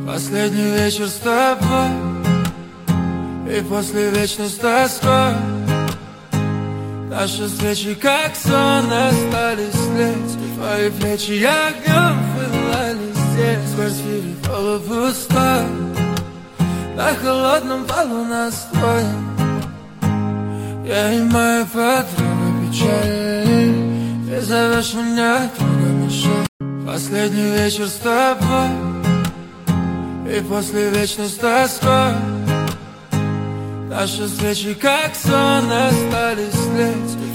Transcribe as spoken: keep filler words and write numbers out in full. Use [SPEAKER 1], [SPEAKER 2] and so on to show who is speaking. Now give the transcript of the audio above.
[SPEAKER 1] Последний вечер с тобой, и после вечной с тоской наши встречи как сон остались леть. Твои плечи огнем пылали здесь. В квартире полупустой, на холодном полу настоем. Я и моя подруга печали, ты зовешь меня, трудно мешать. Последний вечер с тобой, и после вечной с тоской наши встречи как сон остались леть.